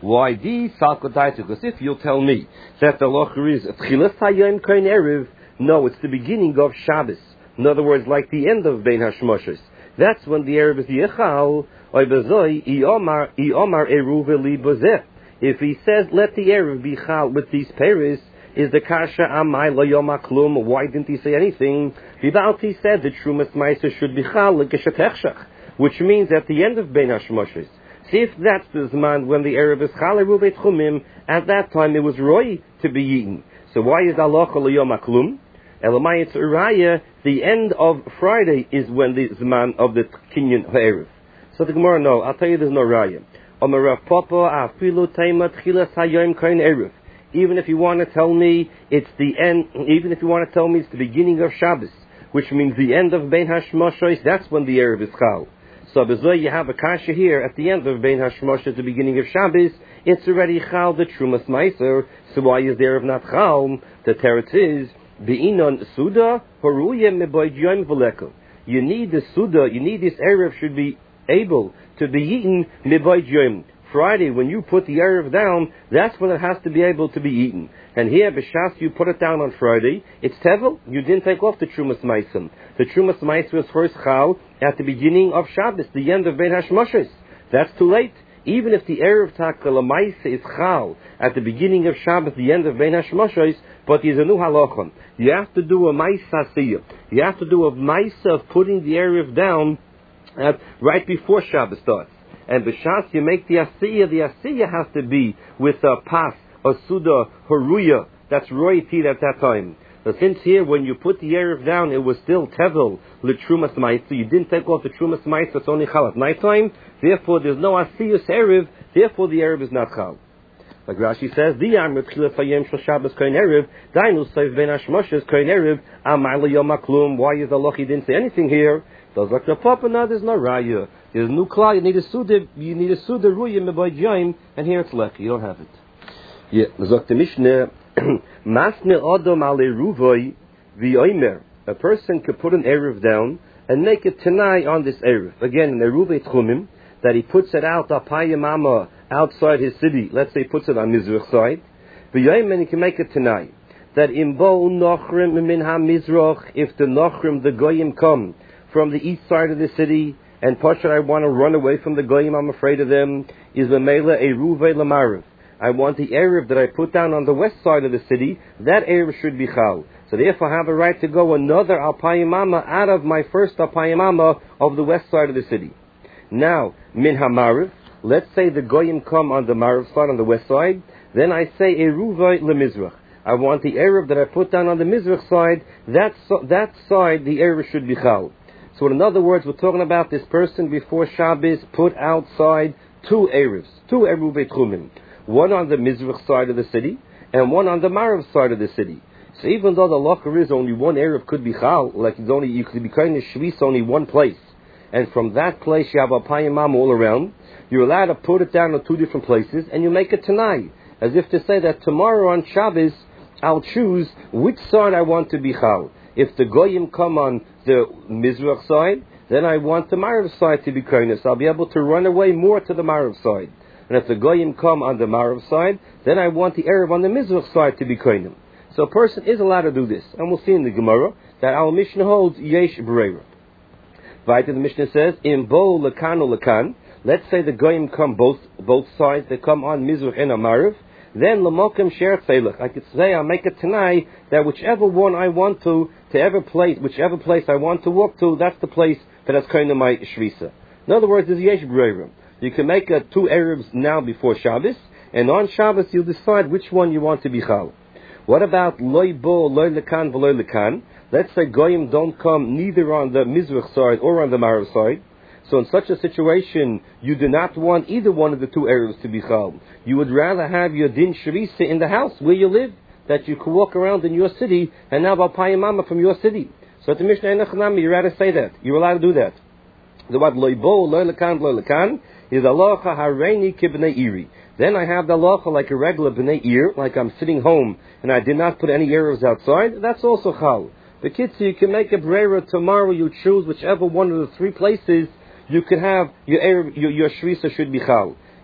Why the salkodaita? Because if you'll tell me that the locher is tchilas hayom koin erev, no, it's the beginning of Shabbos. In other words, like the end of Bein Hashmoshes. That's when the erev is yichal. Oy bezoi iomar eruv li bozeh. If he says let the erev be chal with these peres, is the kasha amai lo yom klum? Why didn't he say anything? Without he said that Trumas Ma'aser should be chal l'geshetechshach, which means at the end of Bein Hashmoshes. See, if that's the zman when the erev is chal eruv chumim, at that time it was roy to be eaten. So why is halacha lo yom klum? Elamai it's uraya. The end of Friday is when the zman of the kinyan erev. So the Gemara, no, I'll tell you there's no raya. Even if you want to tell me it's the end, even if you want to tell me it's the beginning of Shabbos, which means the end of Bein Hashmoshes, that's when the erev is chal. So bezoy you have a kasha here at the end of Bein Hashmoshes, the beginning of Shabbos, it's already chal the Trumas Ma'aser. So why is the erev not chal? The teretz is Be'inon Suda Horuye Meboid Yom V'Lekel. You need the Suda, you need this erev should be able to be eaten Meboid Yom. Friday, when you put the erev down, that's when it has to be able to be eaten. And here, b'shas, you put it down on Friday, it's tevel. You didn't take off the Trumas Ma'aser. The Trumas Ma'aser was first chal at the beginning of Shabbos, the end of Bein Hashmoshes. That's too late. Even if the erev takal ma'aser is chal at the beginning of Shabbos, the end of Bein Hashmoshes, but there's a new halachon. You have to do a ma'aser asiyah. You have to do a ma'aser of putting the erev down right before Shabbos starts. And b'shas you make the asiyah has to be with a pas, a suda, haruya. That's royalty at that time. But since here, when you put the erev down, it was still tevel l'trumas ma'aser. You didn't take off the trumas ma'aser. It's only chal at nighttime. Therefore, there's no asiyus erev. Therefore, the erev is not chal. Like Rashi says, the Amr Tchilas Hayom Shel Shabbos Kohen Erev, Dainu Seif Ben Hashmoshes Kohen Erev, Amar Yom Klum. Why is Allah he didn't say anything here? Does like the Papa? No, there's no raya. There's no klal. You need a suda ruyim meboid yom, and here it's leki. You don't have it. Yeah, Zok the Mishnah, Masne Adam Ale Ruvoy V'Omer. A person could put an erev down and make it tanai on this erev. Again, in Eruvei Tchumim, that he puts it out apayimama outside his city. Let's say he puts it on Mizrach side. V'Omer, he can make it tanai. That imbo nochrim min ha-Mizrach, if the nochrim, the goyim, come from the east side of the city, and Pasha, I want to run away from the goyim, I'm afraid of them, is the mela eruvei lamarav. I want the erev that I put down on the west side of the city, that erev should be chal. So therefore I have a right to go another alpayimama out of my first alpayimama of the west side of the city. Now, min ha-marav, let's say the goyim come on the marav side, on the west side, then I say eruvei lemizrach. I want the erev that I put down on the mizrach side, that side, the erev should be chal. So in other words, we're talking about this person before Shabbos put outside two erevs, two eruvei tchumim, one on the Mizrach side of the city and one on the Marav side of the city. So even though the locker is only one erev could be chal, like it's only, you could be kind of shvis only one place, and from that place you have a payimam all around, you're allowed to put it down on two different places and you make it tonight, as if to say that tomorrow on Shabbos I'll choose which side I want to be chal. If the goyim come on the Mizrach side, then I want the Marav side to be kindness. I'll be able to run away more to the Marav side. And if the goyim come on the Marav side, then I want the erev on the Mizrach side to be kindness. So a person is allowed to do this. And we'll see in the Gemara that our Mishnah holds yesh b'reira. Right, the Mishnah says, in bo lekan or lekan, let's say the goyim come both sides, they come on Mizrach and a Marav, then lamokim sher tzelach. I could say I'll make it tonight that whichever one I want to whichever place I want to walk to, that's the place that's kind of my shvisa. In other words, there's yesh b'reira. You can make two erevs now before Shabbos, and on Shabbos you'll decide which one you want to be chal. What about loy bo, loy lekan, v'loy lekan? Let's say goyim don't come neither on the Mizrach side or on the Marav side. So in such a situation, you do not want either one of the two erevs to be chal. You would rather have your din shvisa in the house where you live, that you can walk around in your city and have a payimama from your city. So at the Mishnah Enochanami, you're allowed to say that. You're allowed to do that. The word loy bo, loy lekan is aloha hareini kibnei iri. Then I have the aloha like a regular bnei ir, like I'm sitting home and I did not put any erevs outside. That's also chal. The kids, you can make a breira tomorrow. You choose whichever one of the three places you could have your shvisa should be chal.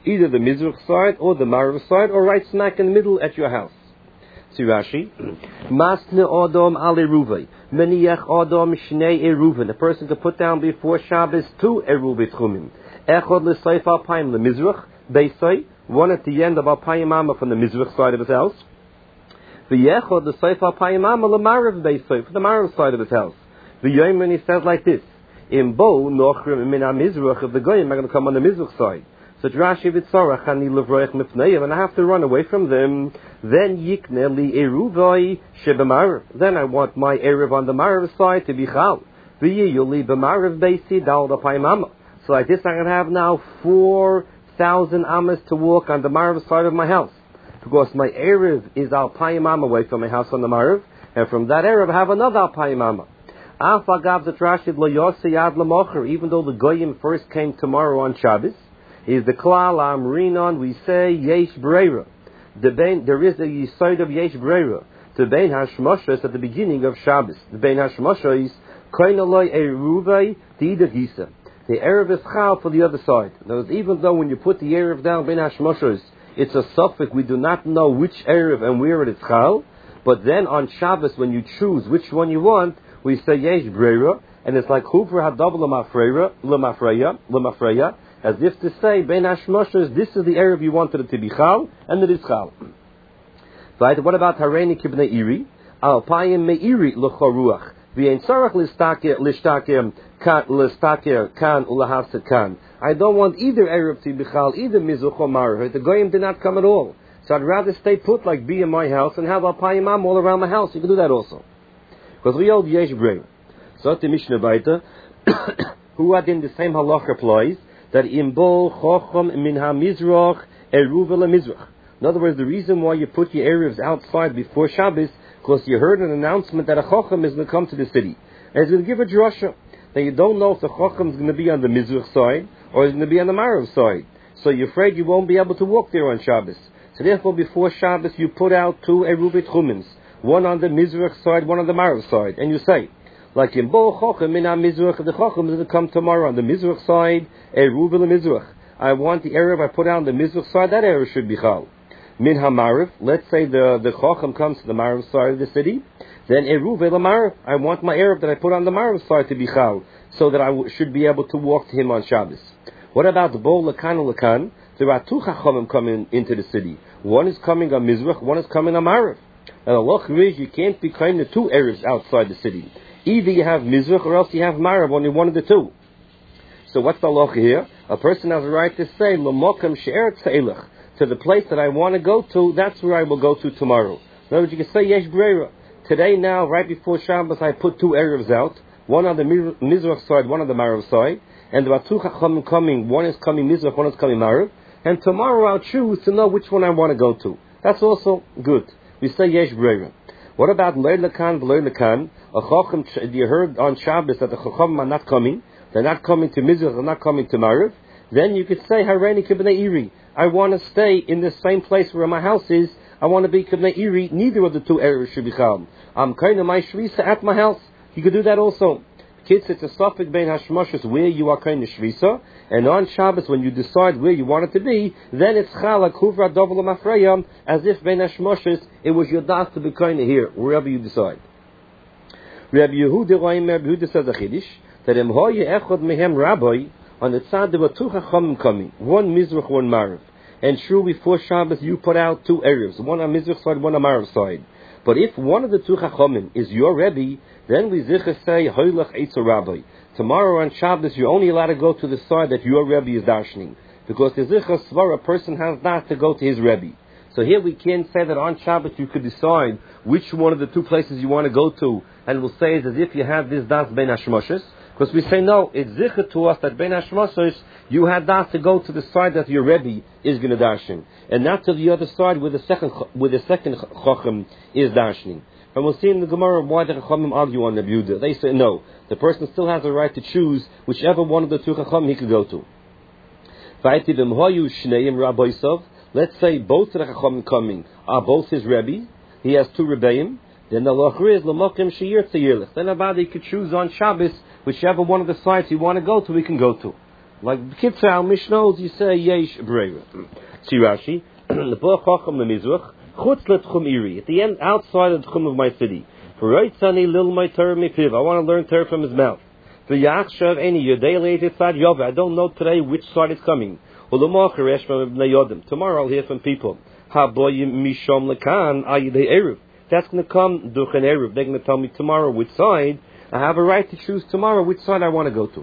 either the Mizrach side or the Marav side, or right smack in the middle at your house. See Rashi. Masne Adam ale Ruvei. Meniach Adam Shnei Eruven. A person could put down before Shabbos 2 Eruv Tchumim. Echad l'Seif Alpayim leMizrach Beisai. One at the end of Alpayim Amma from the Mizrach side of his house. V'yechad l'Seif Alpayim Amma leMarav Beisai, from the Marav side of his house. V'yoyim, he says like this. In Bo Nochrim Min HaMizrach, of the Goyim are going to come on the Mizrach side. So Rashi v'tzorach ani levroich mipneim, and I have to run away from them. Then yikne li eruvai shebemarav. Then I want my erev on the marav side to be chal. V'yiyu li b'marav beisi dal d'payim amma. So like this, I'm going to have now 4,000 amas to walk on the marav side of my house, because my erev is al payim amma away from my house on the marav, and from that erev I have another al payim amma. Afagav zet Rashi lo yosei yad l'mocher. Even though the goyim first came tomorrow on Shabbos, is the klal amrinon, we say yesh breira. There is a yisod of yesh breira. The bein hashmoshes at the beginning of Shabbos. The bein hashmoshes koinaloi eruvei diida gisa. The erev is chal for the other side. Now, even though when you put the erev down bein hashmoshes, it's a suffix. We do not know which erev and where it is chal. But then on Shabbos, when you choose which one you want, we say yesh breira, and it's like hufra hadav lemafreya. As if to say, Ben Hashmoshes, this is the erev you wanted it to be chal, and it is chal. Right? What about Hareini Kibnei Iri? Alpayim Meiri L'choruach. V'yein tzarach l'shtaker kan ulahafset kan. I don't want either erev to be chal, either mizuch or marav. The goyim did not come at all. So I'd rather stay put, like be in my house, and have Alpayim Am all around my house. You can do that also. Because we hold yesh breira. So the Mishnah Baita, who had in the same halacha applies, that imbol chochom min ha-mizrach eruv le-mizrach. In other words, the reason why you put your erevs outside before Shabbos, because you heard an announcement that a chochem is going to come to the city, and he's going to give a drasha. Now you don't know if the chochem is going to be on the mizrach side or is going to be on the marav side, so you're afraid you won't be able to walk there on Shabbos. So therefore, before Shabbos, you put out 2 eruv tchumins, one on the mizrach side, one on the marav side, and you say, like in Bo Chochem min ha-mizrach, the Chochem is going to come tomorrow on the Mizrach side, Eruv le-Mizrach. I want the erev I put on the Mizrach side, that erev should be chal. Min ha-Marav, let's say the Chochem comes to the Marav side of the city, then Eruv le-Marav, I want my erev that I put on the Marav side to be chal, so that I should be able to walk to him on Shabbos. What about the Bo Lakan Lakan? There are 2 Chachomim coming into the city. One is coming on Mizrach, one is coming on Marav. And the loch is you can't be kind of 2 erevs outside the city. Either you have Mizrach or else you have Marav, only one of the 2. So what's the halacha here? A person has a right to say, L'mokam she'er tz'elach, to the place that I want to go to, that's where I will go to tomorrow. In other words, you can say yesh breira. Today now, right before Shabbos, I put 2 erevs out, one on the Mizrach side, one on the Marav side, and there are 2 chachamim coming, one is coming Mizrach, one is coming Marav, and tomorrow I'll choose to know which one I want to go to. That's also good. We say yesh breira. What about Leir Lekan, Leir Lekan? A Chochem, you heard on Shabbos that the Chochem are not coming. They're not coming to Mizrach, they're not coming to Marav. Then you could say, Hareini Kibnei Iri. I want to stay in the same place where my house is. I want to be Kibnei Iri. Neither of the 2 areas should be chal. I'm kind of my shvisa at my house. You could do that also. Kids, it's a suffix bein hashmoshes where you are kind of shvisa. And on Shabbos, when you decide where you want it to be, then it's chal kuvra dovel mafreyam, as if bein hashmoshes, it was your das to be kind of here, wherever you decide. Rabbi Yehuda says a chiddush that echad mehem rabbi, on the tzad there were 2 chachamim coming, one mizrach, one marav, and true before Shabbos you put out 2 erevs, one on mizrach side, one on marav side. But if one of the 2 chachamim is your rebbe, then we zicha say hoylach eitzer rabbi. Tomorrow on Shabbos you're only allowed to go to the side that your rebbe is darshaning, because the zicha svar, a person has not to go to his rebbe. So here we can't say that on Shabbos you could decide which one of the 2 places you want to go to, and we'll say it's as if you have this das ben hashmoshes, because we say no, it's zikr to us that ben hashmoshes you had das to go to the side that your rebbe is going to darshan, and not to the other side where the second chochem is darshaning. And we'll see in the Gemara why the chachamim argue on the Yehuda. They say no, the person still has the right to choose whichever one of the 2 chachamim he could go to. Let's say both of the chachamim coming are both his rebbe. He has 2 rebbeim. Then the lochri is l'mokim she'ir tzayirlich. Then about he could choose on Shabbos whichever one of the sites you want to go to, he can go to. Like Kitzal Mishnahs, you say Yesh Brera. See Rashi, the Bo Chacham Lemizrach, Chutz Letchum Iri, at the end, outside of the Tchum of my city. For Reitzani Lil My Torah Mipiv, I want to learn Torah from his mouth. For Yachshav Any Yodei Leitet Tzad Yova, I don't know today which side is coming. Tomorrow I'll hear from people. That's going to come Duchen Eruv. They're going to tell me tomorrow which side. I have a right to choose tomorrow which side I want to go to.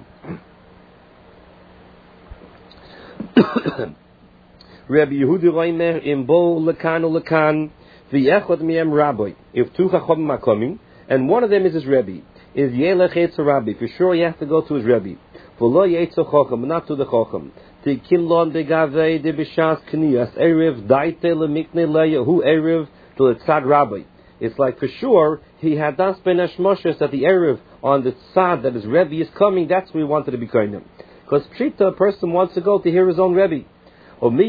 Rabbi Yehuda Reimer in Bo Lekan Lekan v'Echad Miem Rabbi. If two Chachamim are coming, and one of them is his Rebbe, is Yelech Eitz Rabbi. For sure, you have to go to his Rebbe. V'lo Eitz Chacham, not to the Chacham. The Kilon Begavei de Bishas Kniyas Erev Daite LeMikne Leyahu Erev to the Tzad Rabbi. It's like for sure he had das ben Hashmoshes at the Erev on the Tzad that his Rebbe is coming. That's where he wanted to be kind of. Because Pshita, a person wants to go to hear his own Rebbe. No, at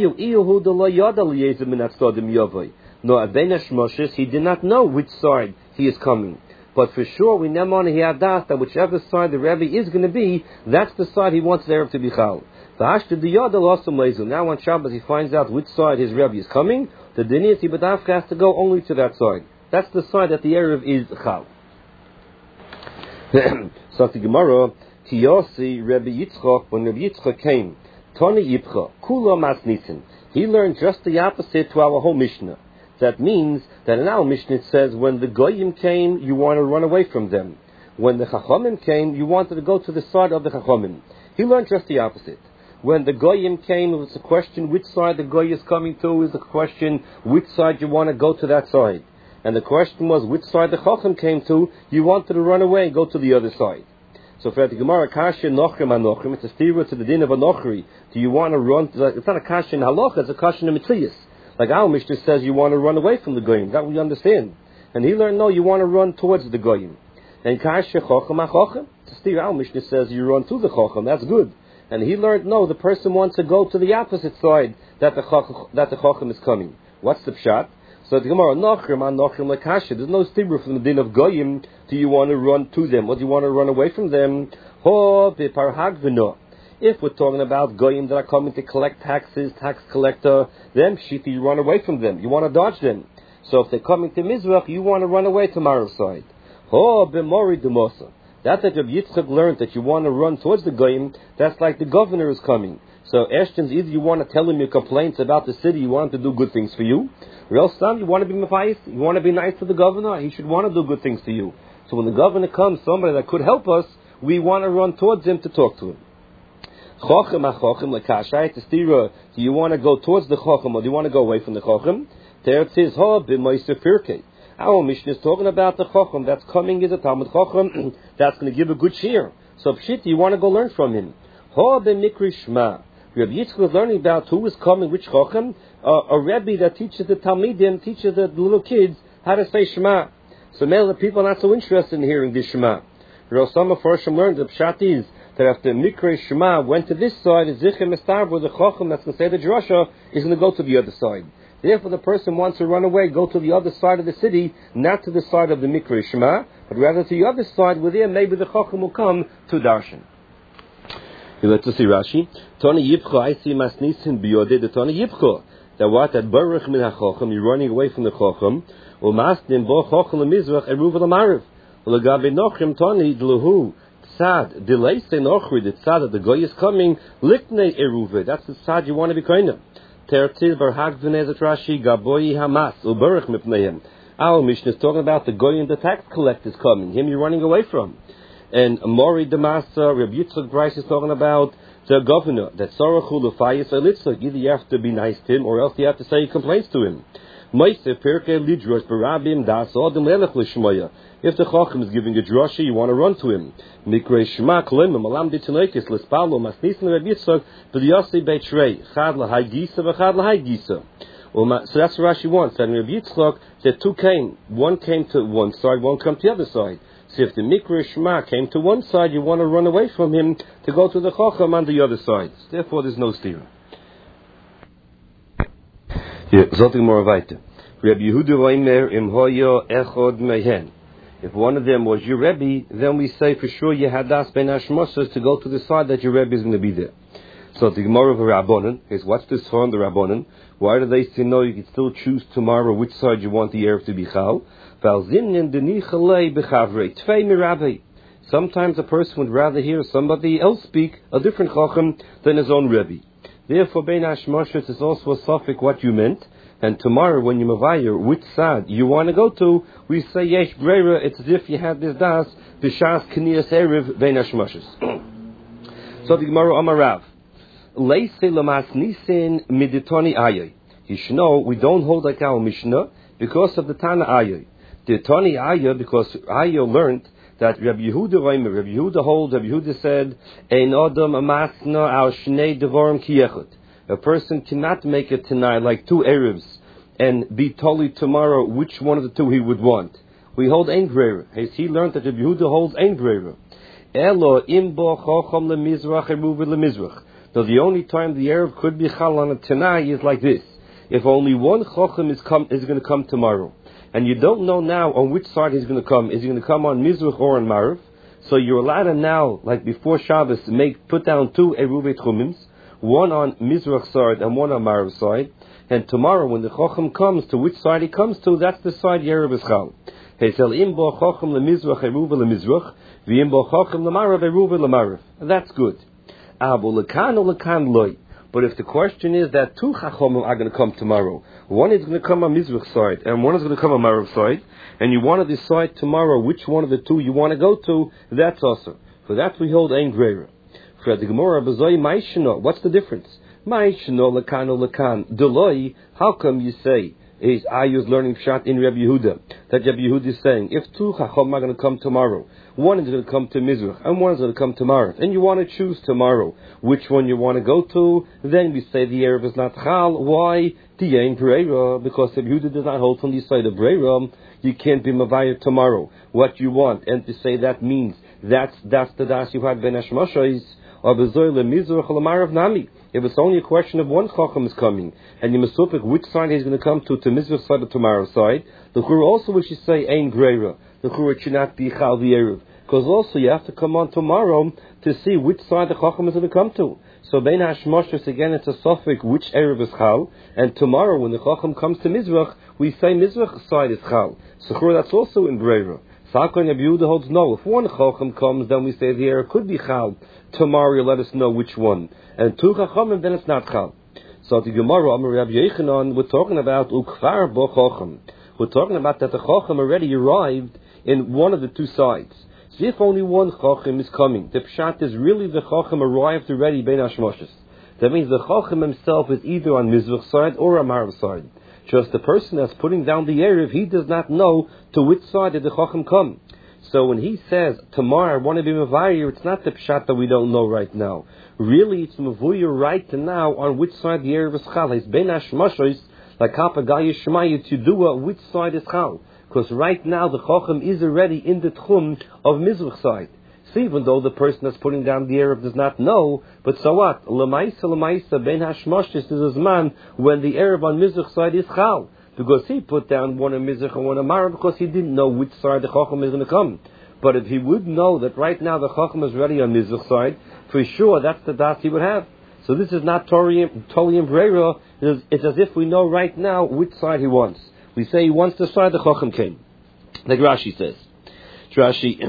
ben Hashmoshes he did not know which side he is coming. But for sure we never he had das that whichever side the Rebbe is going to be, that's the side he wants the Erev to be chal. Now on Shabbos he finds out which side his Rebbe is coming. The Diniyat Ibadafka has to go only to that side. That's the side that the Erev is chal. So the Gemara, Kiyosi Rebbe Yitzchok, when Rebbe Yitzchok came, Tani Yipcha, Kula Masnisin, he learned just the opposite to our whole Mishnah. That means that in our Mishnah it says when the Goyim came, you want to run away from them. When the Chachamim came, you wanted to go to the side of the Chachamim. He learned just the opposite. When the Goyim came, it was a question which side the Goy is coming to, is a question which side you want to go to that side. And the question was which side the Chacham came to, you wanted to run away and go to the other side. So for the Gemara, Kasha Nochrim Anochrim, it's a stira to the din of Anochri. Do you want to run, it's not a Kasha in Halacha, it's a Kasha in Mitzvahs. Like our Mishnah says you want to run away from the Goyim, that we understand. And he learned, no, you want to run towards the Goyim. And Kasha Chacham HaChacham, it's a stira, our Mishnah says you run to the Chacham, that's good. And he learned, no, the person wants to go to the opposite side that the Chacham is coming. What's the pshat? So the Gemara, Nochrim Lekasha, there's no stibur from the din of Goyim. Do you want to run to them, or do you want to run away from them? If we're talking about Goyim that are coming to collect taxes, tax collector, then shiti, you run away from them. You want to dodge them. So if they're coming to Mizrach, you want to run away to Marav side. That's that Rabbi Yitzchak learned that you want to run towards the Goyim, that's like the governor is coming. So Ashton's either you want to tell him your complaints about the city, you want him to do good things for you, or else you want to be mafayis, you want to be nice to the governor, he should want to do good things to you. So when the governor comes, somebody that could help us, we want to run towards him to talk to him. Chochem HaChochem Lekashai, to stira, do you want to go towards the Chochem or do you want to go away from the Chochem? Teretz is ha b'moisef firkei. Our Mishnah is talking about the Chochem that's coming is a Talmud Chochem that's going to give a good cheer. So Pshit, you want to go learn from him. Ha b'mikri shma. Rabbi Yitzchak was learning about who is coming, which Chochem. A Rebbe that teaches the Talmidim, teaches the little kids how to say Shema. So many people are not so interested in hearing this Shema. Some of Farshim learned the Pshat is that after Mikra Shema went to this side, Zichem Estarbo, the Chochem that's going to say the Drasha, is going to go to the other side. Therefore, the person wants to run away, go to the other side of the city, not to the side of the Mikra Shema, but rather to the other side, where there maybe the Chochem will come to Darshan. Let's see Rashi. Tani Yipcha, I see Masnisin Biyode, the Tani Yipcha. That what? That Baruch Min HaChochem, you're running away from the Chochem. U'masnim bo Chochem leMizrach eruv leMarav. U'legabe Nochrim Tani Dluhu. Tzad, delay say Nochri, the Tzad that the Goy is coming, Liknei eruve. That's the Tzad you want to be kind of. Tertil Barhag V'nezet Rashi, Gaboyi Hamas, U'Baruch Mipneihem. Our Mishnah is talking about the Goy and the tax collector is coming. Him you're running away from. And Mori Damasa, Rabbi Yitzchak Bryce is talking about the governor, that Sarachu Lefayis Elitzak. Either you have to be nice to him, or else you have to say complaints to him. If the Chacham is giving a drasha, you want to run to him. So that's what Rashi wants. And Rabbi Yitzchak said two came. One came to one side, one came to the other side. So if the Mikra Shema came to one side, you want to run away from him to go to the Chacham on the other side. Therefore, there's no steer. Something more weiter. Rabbi Yehuda Reimer im Hoyo Echod Mehen. If one of them was your Rebbe, then we say for sure you had das ben Hashmoshes to go to the side that your Rebbe is going to be there. So the Gemara of the Rabbanan is, what's this from the Rabbanan? Why do they say no, you can still choose tomorrow which side you want the Erev to be Chal? Sometimes a person would rather hear somebody else speak, a different Chacham, than his own Rebbe. Therefore, Bein Hashmashos is also a suffix what you meant. And tomorrow, when you mavayir which side you want to go to, we say Yesh Breira. It's as if you had this das b'shas K'niyas Erev Bein Hashmashos. So the Gemara Amarav. Leisei lamas nisin miditoni ayoy. You should know we don't hold like our Mishnah because of the Tana ayoy. The Tani ayoy, because ayoy learned that Rabbi Yehuda holds. Rabbi Yehuda said, "Ein adam amasna al shnei devarim kiyechut." A person cannot make it tonight like two Erevs and be totally tomorrow which one of the two he would want. We hold ein breira. He learned that Rabbi Yehuda holds ein breira. Elo imbo chocham lemizrach eruv lemizrach. So the only time the Erev could be chal on a Tanai is like this. If only one Chochem is going to come tomorrow, and you don't know now on which side he's going to come. Is he going to come on Mizrach or on Marav? So you're allowed to now, like before Shabbos, put down two Eruv Chumims, one on Mizrach side and one on Marav side. And tomorrow when the Chochem comes, to which side he comes to, that's the side Erev is chal. Heisel imbo Chochem lemizrach eruv lemizrach, v'imbo Chochem lemarav eruv lemarav. That's good. But if the question is that two Chachomim are going to come tomorrow, one is going to come on Mizrach side and one is going to come on Marav side, and you want to decide tomorrow which one of the two you want to go to, that's also. For that we hold Ein Greira. For the Gemara, what's the difference? Deloi, how come you say, is Ayu's learning Pshat in Rabbi Yehuda, that Rabbi Yehuda is saying, if two Chachom are going to come tomorrow, one is going to come to Mizrach and one is going to come to Marav, and you want to choose tomorrow which one you want to go to, then we say the Erev is not Chal. Why? Tiyain Breira, because Rabbi Yehuda does not hold from the side of Breira, you can't be Mavayir tomorrow what you want, and to say that means that's the Das you had Ben Hashmashos, or Bezoyle Mizrach Lamarav Nami. If it's only a question of one Chacham is coming, and you must pick which side he's going to come to Mizrach side or to Marav side, the Chura also we should say Ein Greira. The Chura should not be Chal V'Erev. Because also you have to come on tomorrow to see which side the Chacham is going to come to. So Bein Hashmashos, again, it's a suffix which Erev is Chal, and tomorrow when the Chacham comes to Mizrach, we say Mizrach side is Chal. So Chura, that's also in Breira. Sakon Rabbi Yehuda holds no. If one Chacham comes, then we say the Erev could be Chal. Tomorrow you let us know which one. And two Chachamim, then it's not Chal. So the Gemara, Amar Rabbi Yechanan, we're talking about Ukvar Bo Chacham. We're talking about that the Chacham already arrived in one of the two sides. So if only one Chacham is coming, the Pshat is really the Chacham arrived already Bein Hashmashos. That means the Chacham himself is either on Mizrach side or on Marav side. Just the person that's putting down the Erev, he does not know to which side did the Chacham come. So when he says, tomorrow I want to be Mavayir, it's not the Pshat that we don't know right now. Really, it's Mavuyir right now on which side the Erev is Chal. It's Ben Hashmashos, like Kapagaya Shemaya, to do which side is Chal. Because right now the Chacham is already in the Tchum of Mizrach side. So even though the person that's putting down the Erev does not know, but so what? Lemaisa, Ben Hashmashos is his man when the Erev on Mizrach side is Chal. Because he put down one on Mizrach and one on Marav because he didn't know which side the Chacham is going to come. But if he would know that right now the Chacham is ready on Mizrach side, for sure that's the das he would have. So this is not totally in Breira. It's as if we know right now which side he wants. We say he wants the side the Chacham came. Like Rashi says. Rashi,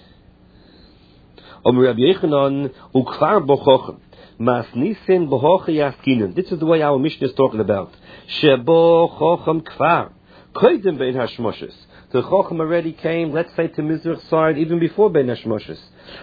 Rabbi Yechanan, Ukvar Bo Chacham. Masnisin Bohocha Yaskinen. This is the way our Mishnah is talking about. Shebo Chacham Kfar. Koydem Bein Hashmashos. The Chacham already came, let's say, to Mizrach side even before Bein Hashmashos.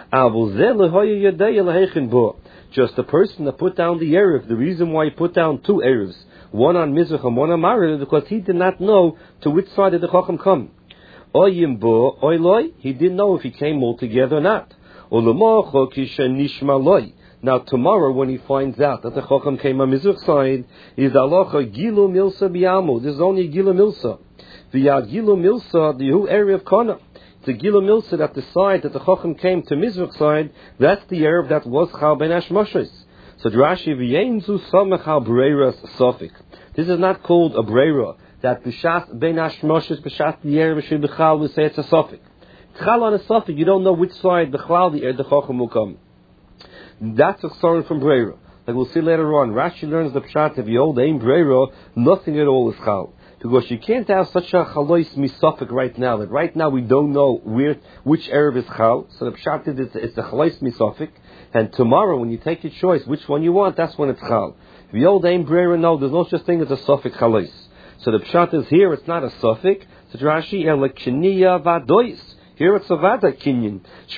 Just the person that put down the Erev, the reason why he put down two Erevs, one on Mizrach and one on Marav, because he did not know to which side did the Chacham come. Oyimbo Oiloi, he didn't know if he came all together or not. Olumocho Kisha Nishma Loi. Now tomorrow when he finds out that the Chacham came on Mizrach side, is Alocha Gilu Milsa Biamu. This is only Gilu Milsa. The Gilu Milsa, the whole area of Kana. It's a Gilu Milsa that the side that the Chacham came to Mizrach side, that's the area that was Chal Ben Hashmashos. So Rashi V'yenzu Samech Al Breiras Sofik. This is not called a Breira, that B'shas Ben Hashmashos, B'shas the area B'shil B'chal, we say it's a Sofik. Chal on a Sofik, you don't know which side the Chal, the Chacham will come. That's a story from Breira. Like we'll see later on, Rashi learns the pshat of Yod Ein Breira, nothing at all is chal. Because you can't have such a chalois misafik right now. Like right now we don't know which erev is chal. So the pshat is it's a chalois misafik. And tomorrow when you take your choice, which one you want, that's when it's chal. Yod Ein Breira, no, there's no such thing as a safik chalois. So the pshat is here, it's not a safik. So Rashi, Elekchiniya Vadois. Here it's a Vada Kinyan.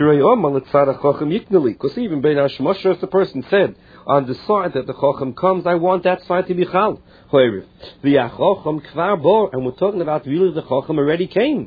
Because even Ben Hashmosher, the person said, on the side that the Chochem comes, I want that side to be Chal. And we're talking about really the Chochem already came.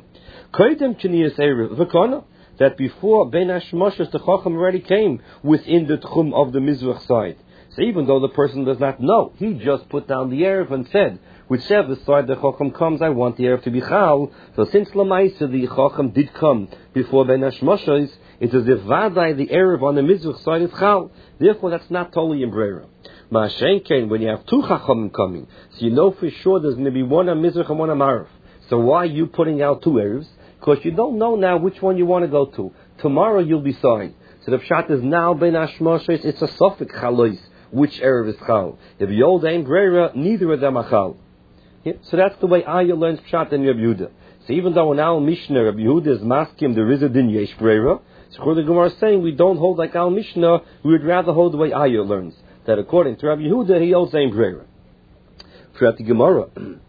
That before Ben Hashmosher, the Chochem already came within the Tchum of the Mizrach side. So even though the person does not know, he just put down the Erev and said, whichever side the Chochem comes, I want the Erev to be Chal. So since Lamaisa, the Chochem did come before Ben Hashmoshes, it is if Vadai, the Erev on the Mizrach side, is Chal. Therefore, that's not totally in Breira. Ma'ashenkein, when you have two Chachomim coming, so you know for sure there's going to be one on Mizrach and one on Ma'ariv. So why are you putting out two Erevs? Because you don't know now which one you want to go to. Tomorrow you'll decide. So the Pshat is now Ben Hashmoshes, it's a Sofik Chalois. Which Erev is Chal? If Yod Ein Breira, neither of them are Chal. Yeah? So that's the way Aya learns Pshat and Rabbi Yehuda. So even though in our Mishnah, Rabbi Yehuda is maskim, there is a din Yesh Breira. So the Gemara is saying we don't hold like our Mishnah, we would rather hold the way Aya learns. That according to Rabbi Yehuda, he holds Ein Breira. For the Gemara,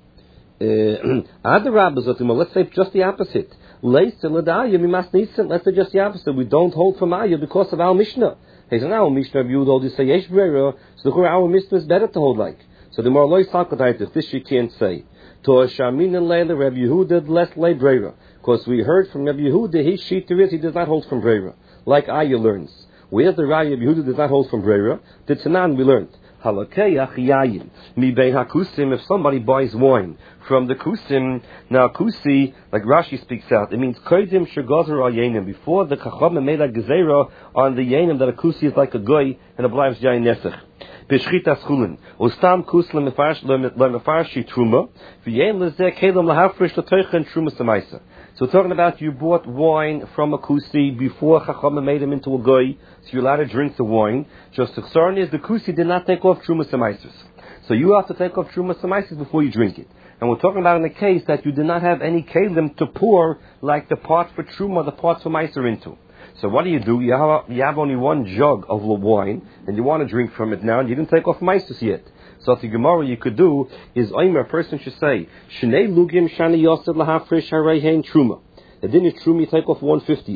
let's say just the opposite. Let's say just the opposite. We don't hold from Aya because of our Mishnah. Hey, so now our Mishnah Rabbi Yehuda holds say Yesh Breira, so our Mishnah is better to hold like. So the Morloi Sakadaitis, this you can't say. To Shamin and Leila, Rabbi Yehuda less lay Breira. Because we heard from Rabbi Yehuda, his sheeter is he does not hold from Breira. Like Aya learns. Where's the Raya Rabbi Yehuda does not hold from Breira? The Tanan we learned. Halakei achiyayin. Mi bein hakusim, if somebody buys wine from the kusim, now kusi, like Rashi speaks out, it means koidim shegazer ayenim, before the chacham made a gezerah on the yenim that a kusi is like a goy and obliged yayin nesach. B'shchitas chulin. Ustam kus lemefarshi truma, v'yein lezeh kelam lahafrish l'toichen truma semaisa. So we're talking about you bought wine from a kusi before Chacham made him into a goy, so you're allowed to drink the wine. Just the concern is the kusi did not take off truma semaisis. So you have to take off truma semaisis before you drink it. And we're talking about in the case that you did not have any kelim to pour like the part for truma, the part for meiser into. So what do? You have only one jug of wine, and you want to drink from it now, and you didn't take off meiser yet. So the Gemara you could do is a person should say Shnei Lugim Shani Yosef Lahafresh Harayhen Truma. And then your Truma you take off 1/50.